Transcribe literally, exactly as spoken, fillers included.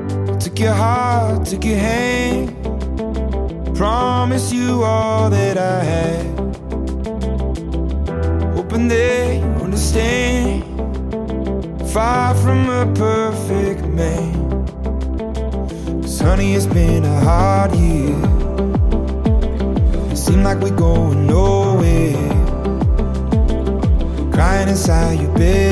Took your heart, took your hand, promised you all that I had, hoping that you understand. Far from a perfect man, 'cause honey, it's been a hard year.